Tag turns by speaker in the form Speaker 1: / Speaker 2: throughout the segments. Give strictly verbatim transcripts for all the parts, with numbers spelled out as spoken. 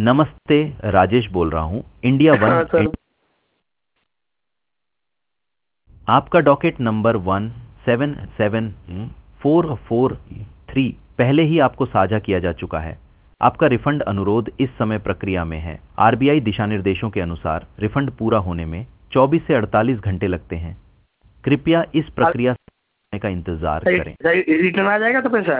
Speaker 1: नमस्ते, राजेश बोल रहा हूँ, इंडिया वन।
Speaker 2: हाँ सर।
Speaker 1: आपका docket number one seven seven four four three पहले ही आपको साझा किया जा चुका है। आपका रिफंड अनुरोध इस समय प्रक्रिया में है। आरबीआई दिशा निर्देशों के अनुसार रिफंड पूरा होने में चौबीस से अड़तालीस घंटे लगते हैं। कृपया इस प्रक्रिया से का इंतजार करें।
Speaker 2: रिटर्न आ जाएगा तो पैसा?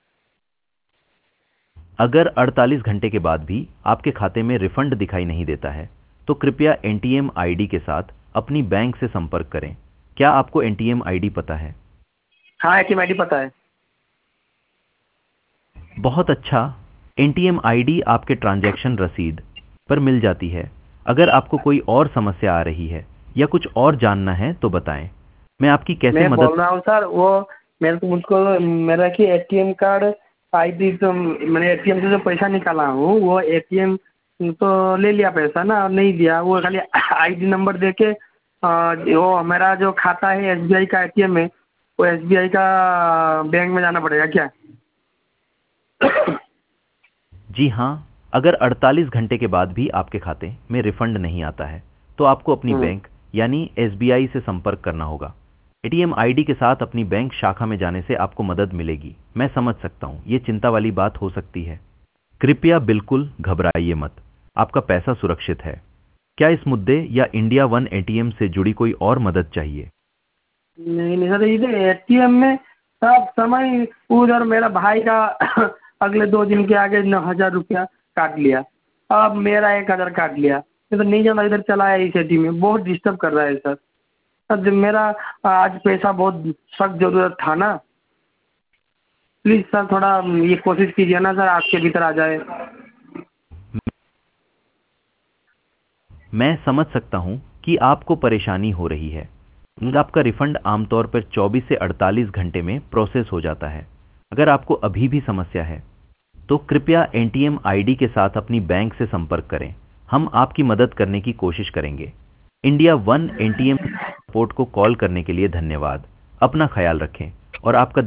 Speaker 1: अगर अड़तालीस घंटे के बाद भी आपके खाते में रिफंड दिखाई नहीं देता है तो कृपया एनटीएम आईडी के साथ अपनी बैंक से संपर्क करें। क्या आपको एनटीएम आईडी पता है?
Speaker 2: हाँ, एटीएम आईडी पता है।
Speaker 1: बहुत अच्छा। एनटीएम आईडी आपके ट्रांजैक्शन रसीद पर मिल जाती है। अगर आपको कोई और समस्या आ रही है या कुछ और जानना है तो बताएं। मैं आपकी कैसे
Speaker 2: मैं
Speaker 1: मदद
Speaker 2: बोल रहा हूँ सर, वो मेरे को मुझको मेरा कि एटीएम कार्ड आईडी, तो मैंने एटीएम से जो पैसा निकाला हूँ वो एटीएम तो ले लिया पैसा ना, और नहीं दिया, वो खाली आईडी नंबर दे के आ, वो मेरा जो खाता है एसबीआई का एटीएम है, वो एसबीआई का बैंक में जाना पड़ेगा क्या?
Speaker 1: जी हाँ, अगर अड़तालीस घंटे के बाद भी आपके खाते में रिफंड नहीं आता है तो आपको अपनी
Speaker 2: हम्म।
Speaker 1: बैंक यानी एसबीआई से संपर्क करना होगा। एटीएम आईडी के साथ अपनी बैंक शाखा में जाने से आपको मदद मिलेगी। मैं समझ सकता हूँ ये चिंता वाली बात हो सकती है। कृपया बिल्कुल घबराइए मत, आपका पैसा सुरक्षित है। क्या इस मुद्दे या इंडिया वन एटीएम से जुड़ी कोई और मदद चाहिए?
Speaker 2: नहीं नहीं सर, इधर एटीएम में सब समय उधर मेरा भाई का अगले दो दिन के आगे नौ हजार रुपया काट लिया, अब मेरा एक हजार काट लिया। ये तो नहीं जाना इधर चला है, इस एटीएम में बहुत डिस्टर्ब कर रहा है सर। सर जब मेरा आज पैसा बहुत सख्त जरूरत था ना, प्लीज सर थोड़ा ये कोशिश कीजिए ना सर, आज के भीतर आ जाए।
Speaker 1: मैं समझ सकता हूँ कि आपको परेशानी हो रही है। आपका रिफंड आमतौर पर चौबीस से अड़तालीस घंटे में प्रोसेस हो जाता है। अगर आपको अभी भी समस्या है तो कृपया एनटीएम आईडी के साथ अपनी बैंक से संपर्क करें। हम आपकी मदद करने की कोशिश करेंगे। इंडिया वन एनटीएम सपोर्ट को कॉल करने के लिए धन्यवाद। अपना ख्याल रखें और आपका